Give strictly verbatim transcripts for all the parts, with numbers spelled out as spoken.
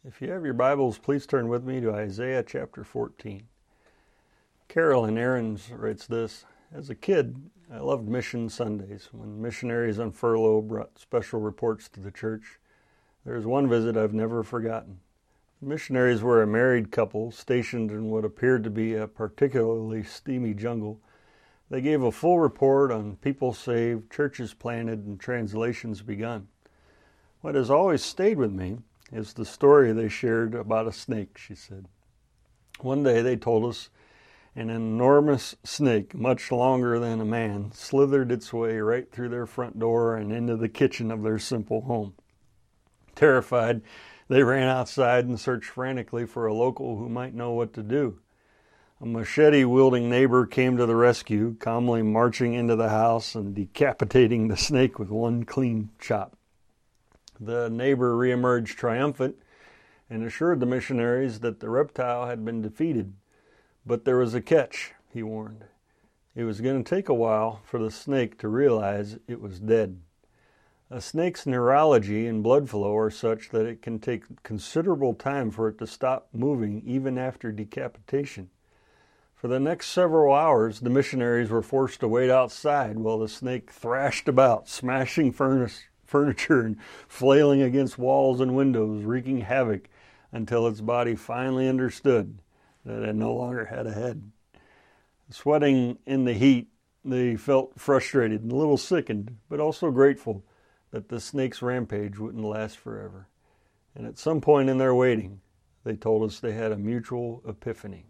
If you have your Bibles, please turn with me to Isaiah chapter fourteen. Carolyn Aarons writes this: As a kid, I loved Mission Sundays, when missionaries on furlough brought special reports to the church. There was one visit I've never forgotten. The missionaries were a married couple stationed in what appeared to be a particularly steamy jungle. They gave a full report on people saved, churches planted, and translations begun. What has always stayed with me is the story they shared about a snake, she said. One day they told us an enormous snake, much longer than a man, slithered its way right through their front door and into the kitchen of their simple home. Terrified, they ran outside and searched frantically for a local who might know what to do. A machete-wielding neighbor came to the rescue, calmly marching into the house and decapitating the snake with one clean chop. The neighbor reemerged triumphant and assured the missionaries that the reptile had been defeated. But there was a catch, he warned. It was going to take a while for the snake to realize it was dead. A snake's neurology and blood flow are such that it can take considerable time for it to stop moving even after decapitation. For the next several hours, the missionaries were forced to wait outside while the snake thrashed about, smashing furnace furniture and flailing against walls and windows, wreaking havoc until its body finally understood that it no longer had a head. Sweating in the heat, they felt frustrated and a little sickened, but also grateful that the snake's rampage wouldn't last forever. And at some point in their waiting, they told us they had a mutual epiphany.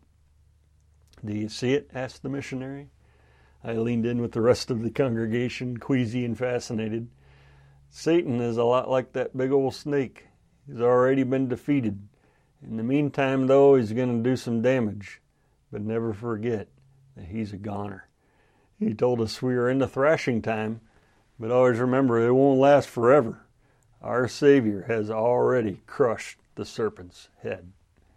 "Do you see it?" asked the missionary. I leaned in with the rest of the congregation, queasy and fascinated. Satan is a lot like that big old snake. He's already been defeated. In the meantime, though, he's going to do some damage. But never forget that he's a goner. He told us we are in the thrashing time, but always remember it won't last forever. Our Savior has already crushed the serpent's head.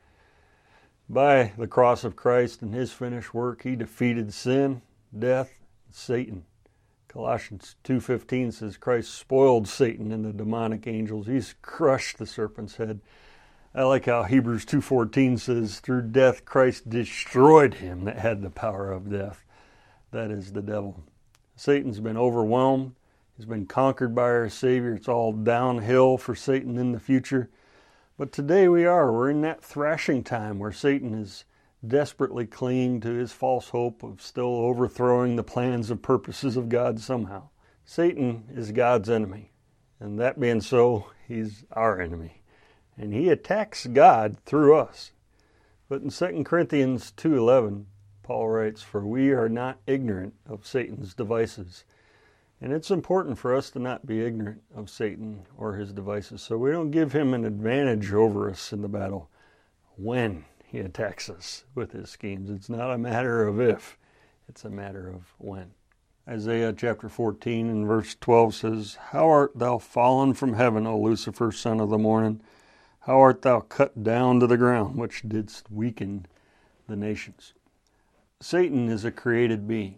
By the cross of Christ and his finished work, he defeated sin, death, and Satan. Colossians two fifteen says Christ spoiled Satan and the demonic angels. He's crushed the serpent's head. I like how Hebrews two fourteen says, through death Christ destroyed him that had the power of death. That is the devil. Satan's been overwhelmed. He's been conquered by our Savior. It's all downhill for Satan in the future. But today we are. We're in that thrashing time where Satan is desperately clinging to his false hope of still overthrowing the plans and purposes of God somehow. Satan is God's enemy, and that being so, he's our enemy, and he attacks God through us. But in Second Corinthians two eleven, Paul writes, "For we are not ignorant of Satan's devices." And it's important for us to not be ignorant of Satan or his devices, so we don't give him an advantage over us in the battle when he attacks us with his schemes. It's not a matter of if, it's a matter of when. Isaiah chapter fourteen and verse twelve says, "How art thou fallen from heaven, O Lucifer, son of the morning? How art thou cut down to the ground, which didst weaken the nations?" Satan is a created being.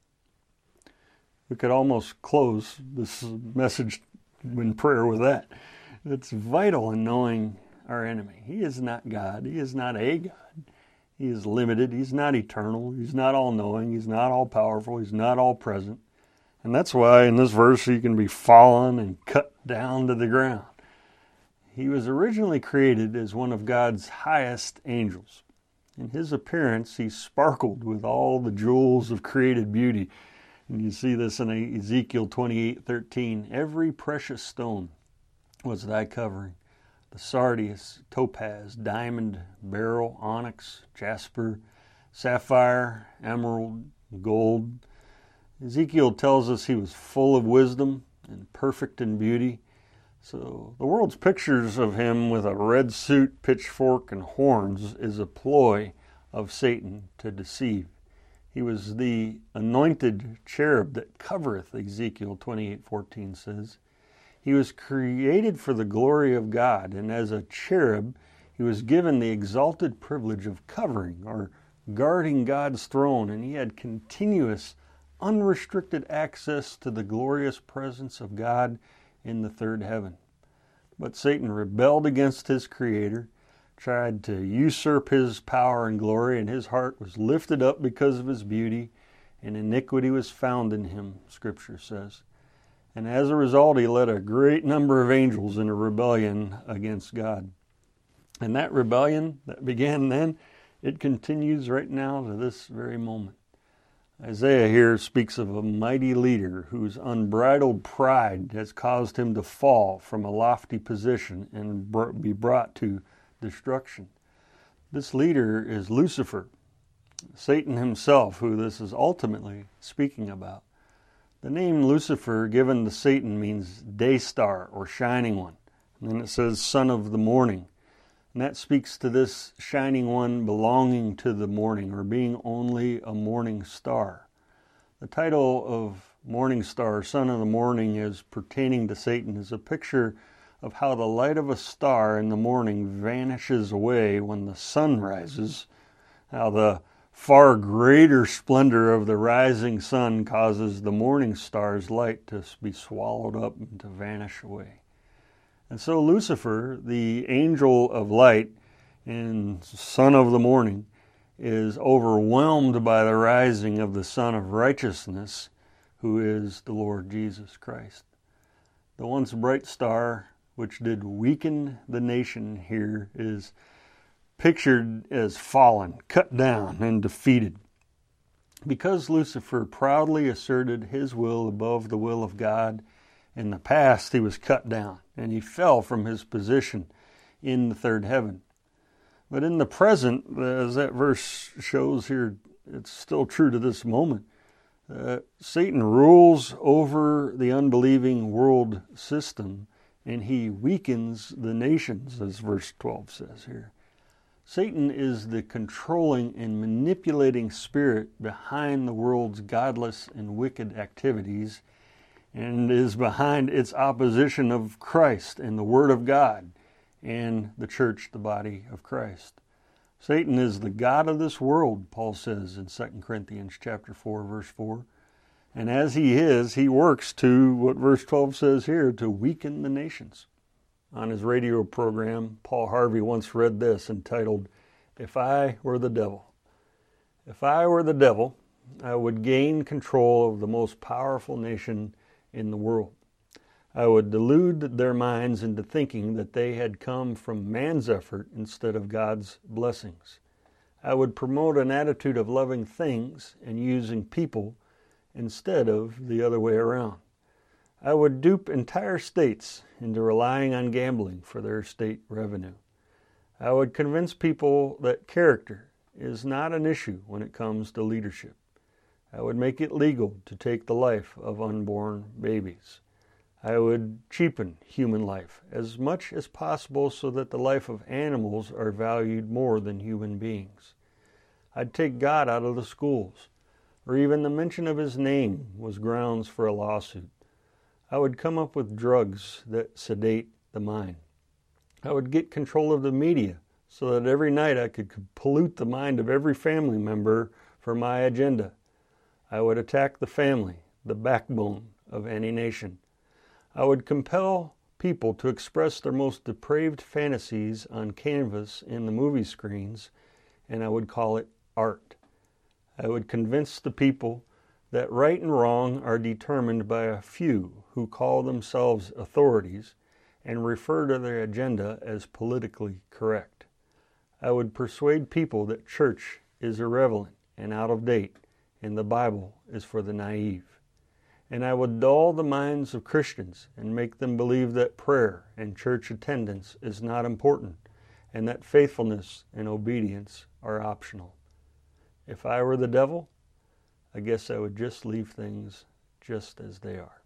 We could almost close this message in prayer with that. It's vital in knowing our enemy. He is not God. He is not a God. He is limited. He's not eternal. He's not all-knowing. He's not all-powerful. He's not all-present. And that's why in this verse he can be fallen and cut down to the ground. He was originally created as one of God's highest angels. In his appearance, he sparkled with all the jewels of created beauty. And you see this in Ezekiel twenty-eight thirteen. "Every precious stone was thy covering. The sardius, topaz, diamond, beryl, onyx, jasper, sapphire, emerald, gold." Ezekiel tells us he was full of wisdom and perfect in beauty. So the world's pictures of him with a red suit, pitchfork, and horns is a ploy of Satan to deceive. He was the anointed cherub that covereth, Ezekiel twenty-eight fourteen says. He was created for the glory of God, and as a cherub, he was given the exalted privilege of covering or guarding God's throne, and he had continuous, unrestricted access to the glorious presence of God in the third heaven. But Satan rebelled against his Creator, tried to usurp his power and glory, and his heart was lifted up because of his beauty, and iniquity was found in him, Scripture says. And as a result, he led a great number of angels into rebellion against God. And that rebellion that began then, it continues right now to this very moment. Isaiah here speaks of a mighty leader whose unbridled pride has caused him to fall from a lofty position and be brought to destruction. This leader is Lucifer, Satan himself, who this is ultimately speaking about. The name Lucifer given to Satan means day star or shining one. And then it says son of the morning. And that speaks to this shining one belonging to the morning, or being only a morning star. The title of morning star, son of the morning, as pertaining to Satan, is a picture of how the light of a star in the morning vanishes away when the sun rises, how the far greater splendor of the rising sun causes the morning star's light to be swallowed up and to vanish away. And so Lucifer, the angel of light and son of the morning, is overwhelmed by the rising of the Son of Righteousness, who is the Lord Jesus Christ. The once bright star, which did weaken the nation here, is pictured as fallen, cut down, and defeated. Because Lucifer proudly asserted his will above the will of God, in the past he was cut down, and he fell from his position in the third heaven. But in the present, as that verse shows here, it's still true to this moment. Uh, Satan rules over the unbelieving world system, and he weakens the nations, as verse twelve says here. Satan is the controlling and manipulating spirit behind the world's godless and wicked activities, and is behind its opposition of Christ and the Word of God and the church, the body of Christ. Satan is the god of this world, Paul says in Second Corinthians chapter four, verse four. And as he is, he works to, what verse twelve says here, to weaken the nations. On his radio program, Paul Harvey once read this entitled, "If I Were the Devil." If I were the devil, I would gain control of the most powerful nation in the world. I would delude their minds into thinking that they had come from man's effort instead of God's blessings. I would promote an attitude of loving things and using people instead of the other way around. I would dupe entire states into relying on gambling for their state revenue. I would convince people that character is not an issue when it comes to leadership. I would make it legal to take the life of unborn babies. I would cheapen human life as much as possible so that the life of animals are valued more than human beings. I'd take God out of the schools, or even the mention of his name was grounds for a lawsuit. I would come up with drugs that sedate the mind. I would get control of the media so that every night I could pollute the mind of every family member for my agenda. I would attack the family, the backbone of any nation. I would compel people to express their most depraved fantasies on canvas in the movie screens, and I would call it art. I would convince the people that right and wrong are determined by a few who call themselves authorities and refer to their agenda as politically correct. I would persuade people that church is irrelevant and out of date, and the Bible is for the naive. And I would dull the minds of Christians and make them believe that prayer and church attendance is not important, and that faithfulness and obedience are optional. If I were the devil, I guess I would just leave things just as they are.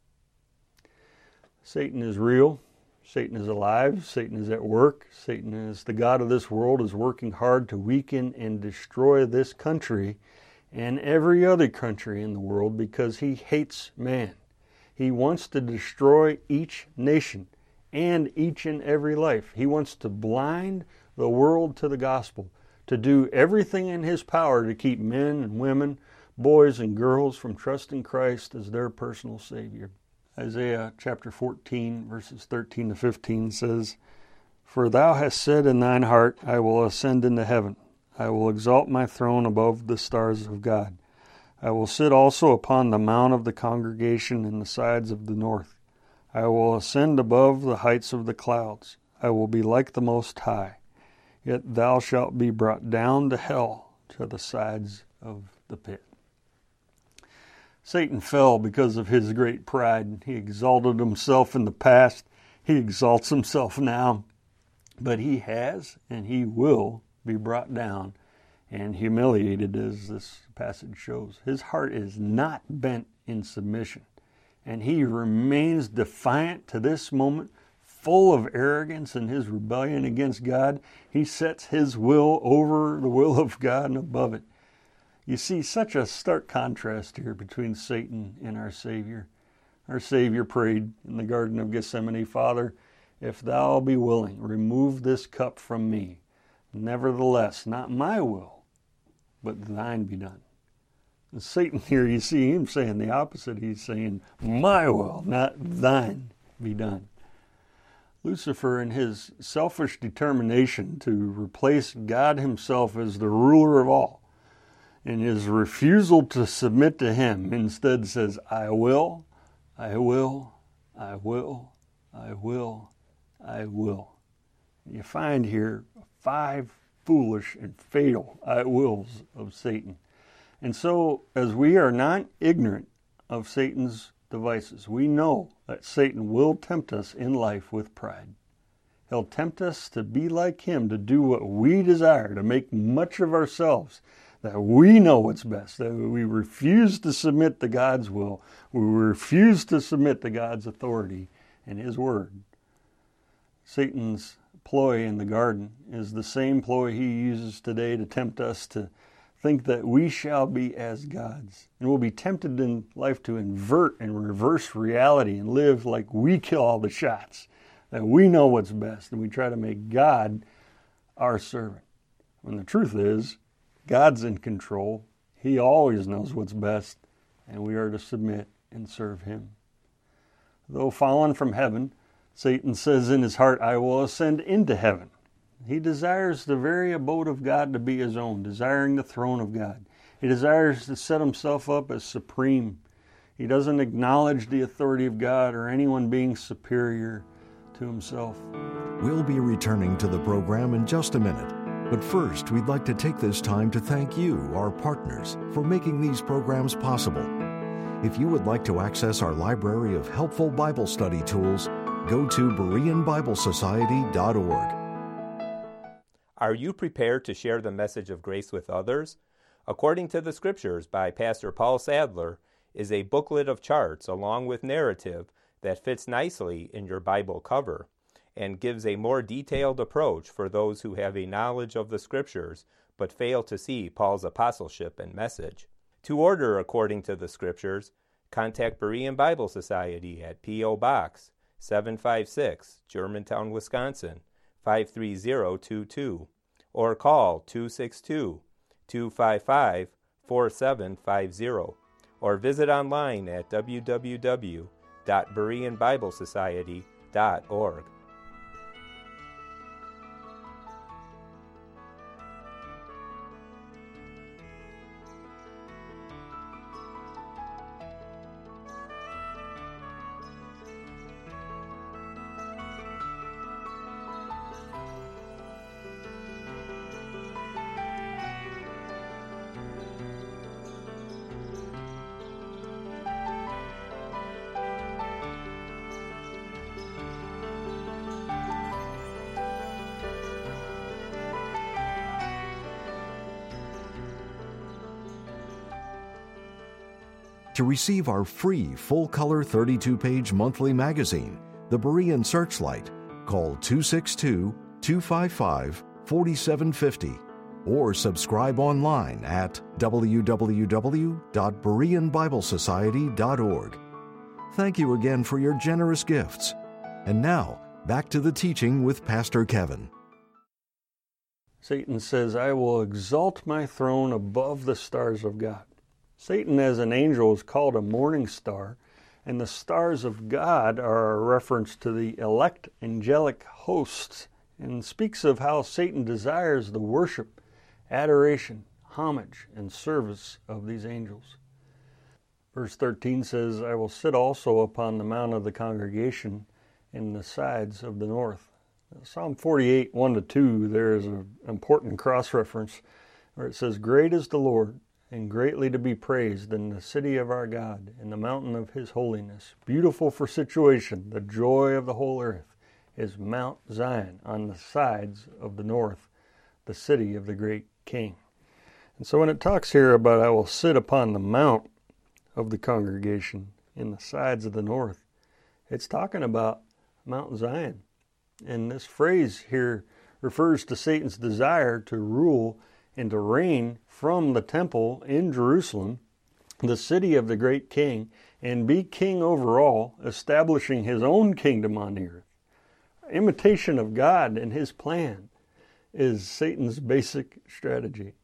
Satan is real. Satan is alive. Satan is at work. Satan is the god of this world, is working hard to weaken and destroy this country and every other country in the world because he hates man. He wants to destroy each nation and each and every life. He wants to blind the world to the gospel, to do everything in his power to keep men and women, boys and girls from trusting Christ as their personal Savior. Isaiah chapter fourteen, verses thirteen to fifteen says, "For thou hast said in thine heart, I will ascend into heaven. I will exalt my throne above the stars of God. I will sit also upon the mount of the congregation in the sides of the north. I will ascend above the heights of the clouds. I will be like the Most High. Yet thou shalt be brought down to hell, to the sides of the pit." Satan fell because of his great pride. He exalted himself in the past. He exalts himself now. But he has and he will be brought down and humiliated, as this passage shows. His heart is not bent in submission, and he remains defiant to this moment, full of arrogance in his rebellion against God. He sets his will over the will of God and above it. You see such a stark contrast here between Satan and our Savior. Our Savior prayed in the Garden of Gethsemane, "Father, if thou be willing, remove this cup from me. Nevertheless, not my will, but thine be done." And Satan here, you see him saying the opposite. He's saying, "My will, not thine, be done." Lucifer, in his selfish determination to replace God himself as the ruler of all, in his refusal to submit to him, instead says, "I will, I will, I will, I will, I will." You find here five foolish and fatal I wills of Satan. And so, as we are not ignorant of Satan's devices, we know that Satan will tempt us in life with pride. He'll tempt us to be like him, to do what we desire, to make much of ourselves, that we know what's best, that we refuse to submit to God's will, we refuse to submit to God's authority and his word. Satan's ploy in the garden is the same ploy he uses today to tempt us to think that we shall be as gods. And we'll be tempted in life to invert and reverse reality and live like we kill all the shots, that we know what's best, and we try to make God our servant. When the truth is, God's in control. He always knows what's best, and we are to submit and serve him. Though fallen from heaven, Satan says in his heart, "I will ascend into heaven." He desires the very abode of God to be his own, desiring the throne of God. He desires to set himself up as supreme. He doesn't acknowledge the authority of God or anyone being superior to himself. We'll be returning to the program in just a minute. But first, we'd like to take this time to thank you, our partners, for making these programs possible. If you would like to access our library of helpful Bible study tools, go to Berean Bible Society dot org. Are you prepared to share the message of grace with others? According to the Scriptures by Pastor Paul Sadler is a booklet of charts along with narrative that fits nicely in your Bible cover and gives a more detailed approach for those who have a knowledge of the Scriptures but fail to see Paul's apostleship and message. To order according to the Scriptures, contact Berean Bible Society at P O Box seven five six, Germantown, Wisconsin five three zero two two, or call two six two, two five five, four seven five zero, or visit online at w w w dot berean bible society dot org. To receive our free full-color thirty-two page monthly magazine, The Berean Searchlight, call two six two, two five five, four seven five zero or subscribe online at w w w dot berean bible society dot org. Thank you again for your generous gifts. And now, back to the teaching with Pastor Kevin. Satan says, "I will exalt my throne above the stars of God." Satan as an angel is called a morning star, And the stars of God are a reference to the elect angelic hosts, and speaks of how Satan desires the worship, adoration, homage, and service of these angels. Verse thirteen says, I will sit also upon the mount of the congregation in the sides of the north. Psalm forty-eight, one to two, there is an important cross-reference where it says, Great is the Lord, and greatly to be praised in the city of our God, in the mountain of his holiness. Beautiful for situation, the joy of the whole earth is Mount Zion on the sides of the north, the city of the great King. And so when it talks here about I will sit upon the mount of the congregation in the sides of the north, it's talking about Mount Zion. And this phrase here refers to Satan's desire to rule and to reign from the temple in Jerusalem, the city of the great King, and be king over all, establishing his own kingdom on the earth. Imitation of God and his plan is Satan's basic strategy.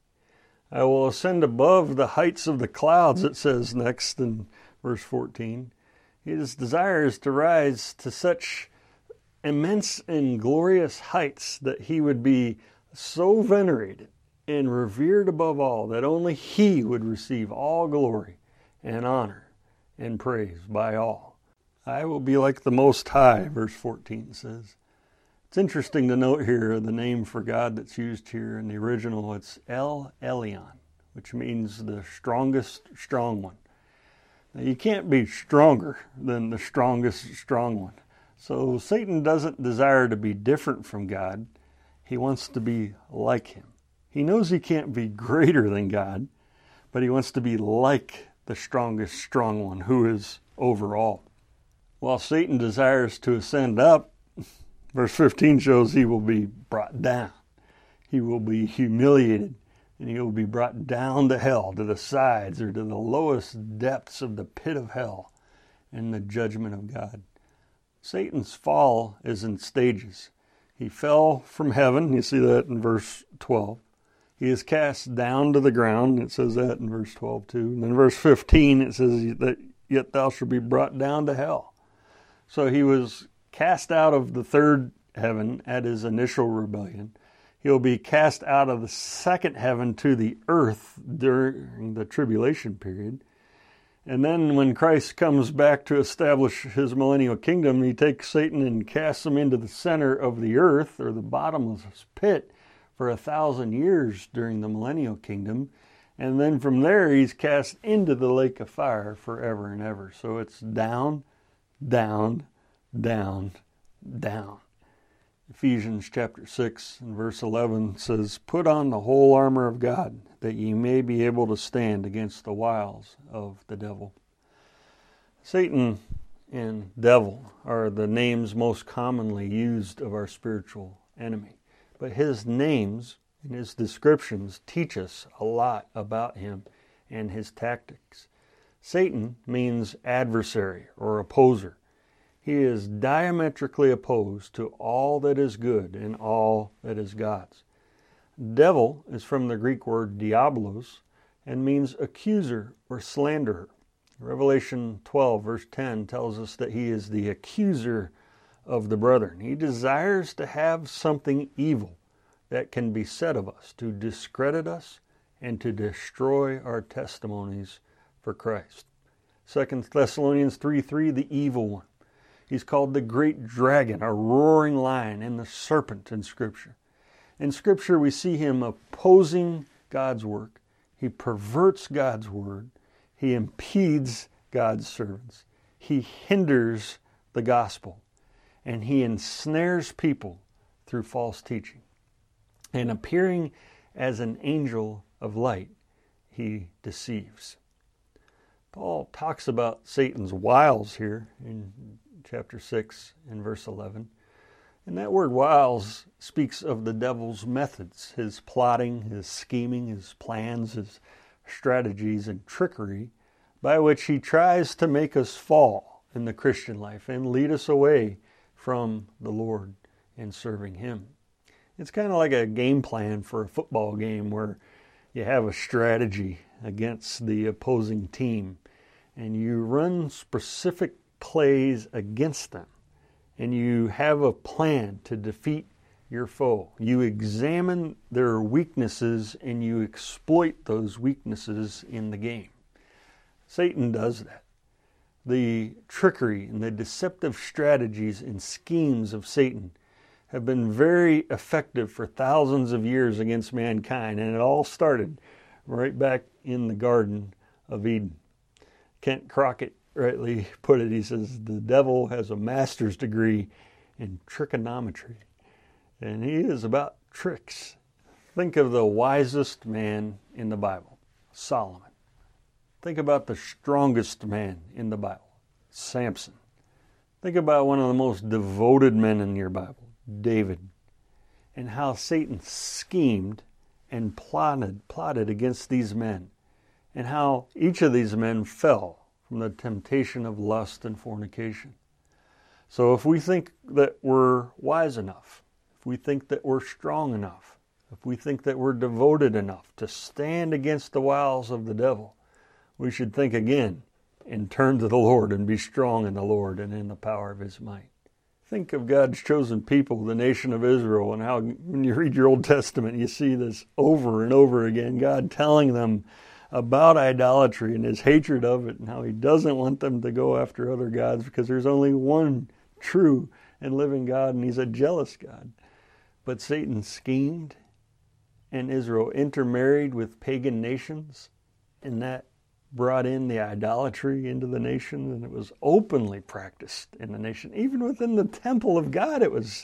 I will ascend above the heights of the clouds, it says next in verse fourteen. His desire is to rise to such immense and glorious heights that he would be so venerated and revered above all that only he would receive all glory and honor and praise by all. I will be like the Most High, verse fourteen says. It's interesting to note here the name for God that's used here in the original. It's El Elyon, which means the strongest strong one. Now, you can't be stronger than the strongest strong one. So Satan doesn't desire to be different from God. He wants to be like him. He knows he can't be greater than God, but he wants to be like the strongest strong one who is over all. While Satan desires to ascend up, verse fifteen shows he will be brought down. He will be humiliated, and he will be brought down to hell, to the sides or to the lowest depths of the pit of hell in the judgment of God. Satan's fall is in stages. He fell from heaven. You see that in verse twelve. He is cast down to the ground. It says that in verse twelve too. And then verse fifteen, it says that yet thou shalt be brought down to hell. So he was cast out of the third heaven at his initial rebellion. He'll be cast out of the second heaven to the earth during the tribulation period. And then when Christ comes back to establish his millennial kingdom, he takes Satan and casts him into the center of the earth, or the bottomless pit, for a thousand years during the millennial kingdom. And then from there he's cast into the lake of fire forever and ever. So it's down, down, down, down. Ephesians chapter six and verse eleven says, Put on the whole armor of God, that ye may be able to stand against the wiles of the devil. Satan and devil are the names most commonly used of our spiritual enemy. But his names and his descriptions teach us a lot about him and his tactics. Satan means adversary or opposer. He is diametrically opposed to all that is good and all that is God's. Devil is from the Greek word diablos and means accuser or slanderer. Revelation twelve verse ten tells us that he is the accuser of the brethren. He desires to have something evil that can be said of us, to discredit us and to destroy our testimonies for Christ. Second Thessalonians three three, the evil one. He's called the great dragon, a roaring lion, and the serpent in Scripture. In Scripture, we see him opposing God's work. He perverts God's word. He impedes God's servants. He hinders the gospel. And he ensnares people through false teaching. And appearing as an angel of light, he deceives. Paul talks about Satan's wiles here in chapter six and verse eleven. And that word wiles speaks of the devil's methods, his plotting, his scheming, his plans, his strategies and trickery by which he tries to make us fall in the Christian life and lead us away from the Lord and serving him. It's kind of like a game plan for a football game where you have a strategy against the opposing team. and you run specific plays against them, and you have a plan to defeat your foe. You examine their weaknesses and you exploit those weaknesses in the game. Satan does that. The trickery and the deceptive strategies and schemes of Satan have been very effective for thousands of years against mankind, and it all started right back in the Garden of Eden. Kent Crockett rightly put it. He says, the devil has a master's degree in trigonometry, and he is about tricks. Think of the wisest man in the Bible, Solomon. Think about the strongest man in the Bible, Samson. Think about one of the most devoted men in your Bible, David, and how Satan schemed and plotted, plotted against these men, and how each of these men fell from the temptation of lust and fornication. So if we think that we're wise enough, if we think that we're strong enough, if we think that we're devoted enough to stand against the wiles of the devil, we should think again and turn to the Lord and be strong in the Lord and in the power of His might. Think of God's chosen people, the nation of Israel, and how when you read your Old Testament, you see this over and over again, God telling them about idolatry and His hatred of it, and how He doesn't want them to go after other gods because there's only one true and living God, and He's a jealous God. But Satan schemed, and Israel intermarried with pagan nations, and that brought in the idolatry into the nation, and it was openly practiced in the nation. Even within the temple of God, it was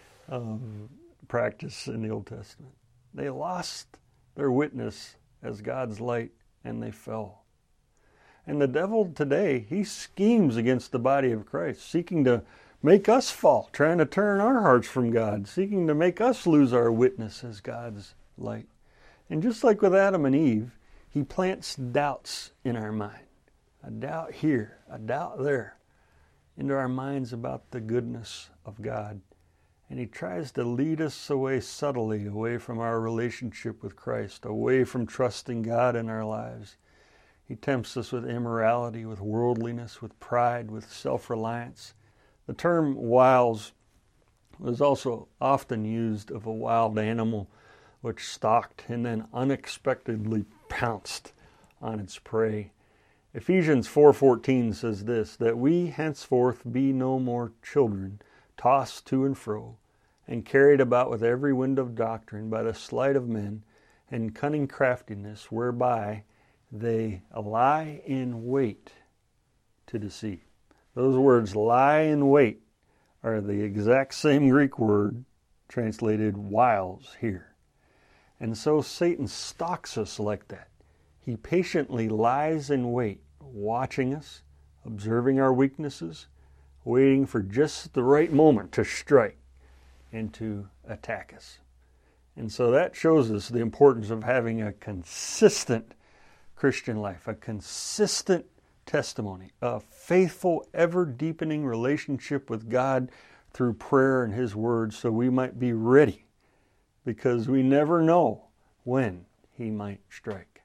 um, practiced in the Old Testament. They lost their witness as God's light, and they fell. And the devil today, he schemes against the body of Christ, seeking to make us fall, trying to turn our hearts from God, seeking to make us lose our witness as God's light. And just like with Adam and Eve, he plants doubts in our mind, a doubt here, a doubt there, into our minds about the goodness of God. And he tries to lead us away subtly, away from our relationship with Christ, away from trusting God in our lives. He tempts us with immorality, with worldliness, with pride, with self-reliance. The term wiles was also often used of a wild animal which stalked and then unexpectedly pounced on its prey. Ephesians four fourteen says this, that we henceforth be no more children, tossed to and fro, and carried about with every wind of doctrine by the sleight of men and cunning craftiness, whereby they lie in wait to deceive. Those words, lie in wait, are the exact same Greek word translated wiles here. And so Satan stalks us like that. He patiently lies in wait, watching us, observing our weaknesses, waiting for just the right moment to strike and to attack us. And so that shows us the importance of having a consistent Christian life, a consistent testimony, a faithful, ever-deepening relationship with God through prayer and His Word, so we might be ready, because we never know when He might strike.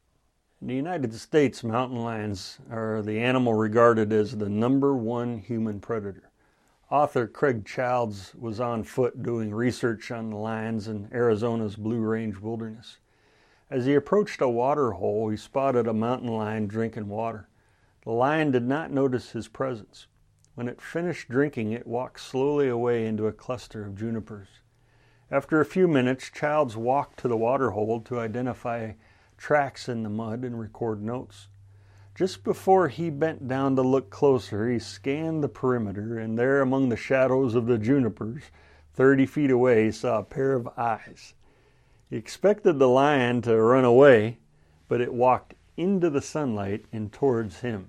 In the United States, mountain lions are the animal regarded as the number one human predator. Author Craig Childs was on foot doing research on the lions in Arizona's Blue Range wilderness. As he approached a water hole, he spotted a mountain lion drinking water. The lion did not notice his presence. When it finished drinking, it walked slowly away into a cluster of junipers. After a few minutes, Childs walked to the water hole to identify tracks in the mud and record notes. Just before he bent down to look closer, he scanned the perimeter, and there among the shadows of the junipers, thirty feet away, he saw a pair of eyes. He expected the lion to run away, but it walked into the sunlight and towards him.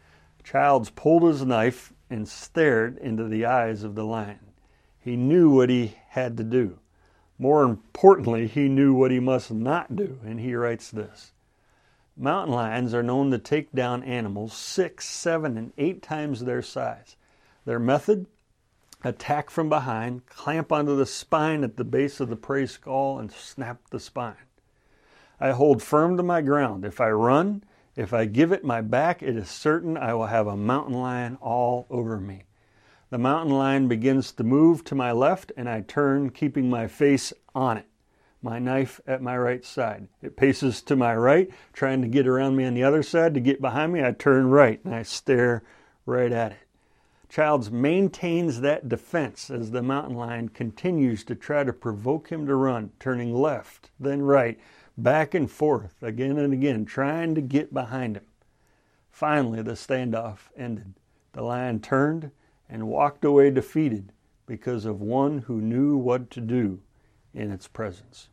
Childs pulled his knife and stared into the eyes of the lion. He knew what he had to do. More importantly, he knew what he must not do, and he writes this. Mountain lions are known to take down animals six, seven, and eight times their size. Their method? Attack from behind, clamp onto the spine at the base of the prey skull, and snap the spine. I hold firm to my ground. If I run, If I give it my back, it is certain I will have a mountain lion all over me. The mountain lion begins to move to my left, and I turn, keeping my face on it, my knife at my right side. It paces to my right, trying to get around me on the other side. To get behind me, I turn right, and I stare right at it. Childs maintains that defense as the mountain lion continues to try to provoke him to run, turning left, then right, back and forth, again and again, trying to get behind him. Finally, the standoff ended. The lion turned and walked away defeated because of one who knew what to do in its presence.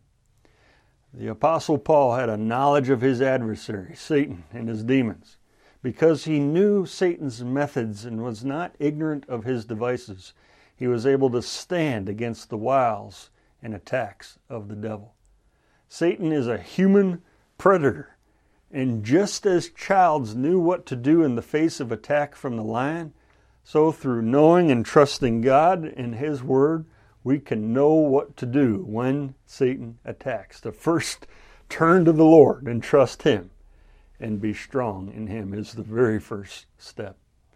The Apostle Paul had a knowledge of his adversary, Satan, and his demons. Because he knew Satan's methods and was not ignorant of his devices, he was able to stand against the wiles and attacks of the devil. Satan is a human predator, and just as Childs knew what to do in the face of attack from the lion, so through knowing and trusting God and His Word, we can know what to do when Satan attacks. To first turn to the Lord and trust Him and be strong in Him is the very first step.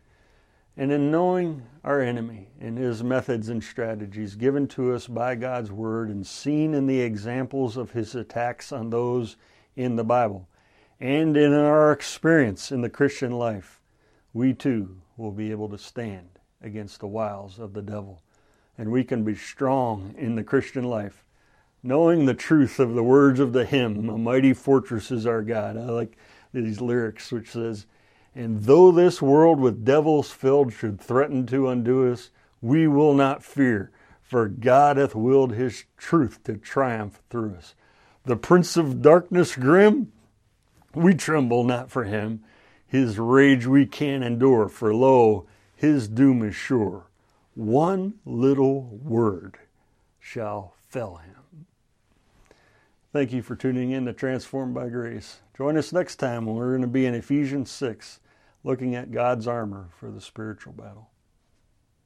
And in knowing our enemy and his methods and strategies given to us by God's Word and seen in the examples of his attacks on those in the Bible, and in our experience in the Christian life, we too will be able to stand against the wiles of the devil. And we can be strong in the Christian life, knowing the truth of the words of the hymn, "A Mighty Fortress is Our God." I like these lyrics which says, "And though this world with devils filled should threaten to undo us, we will not fear, for God hath willed His truth to triumph through us. The prince of darkness grim, we tremble not for him. His rage we can endure, for lo, his doom is sure. One little word shall fell him." Thank you for tuning in to Transformed by Grace. Join us next time when we're going to be in Ephesians six, looking at God's armor for the spiritual battle.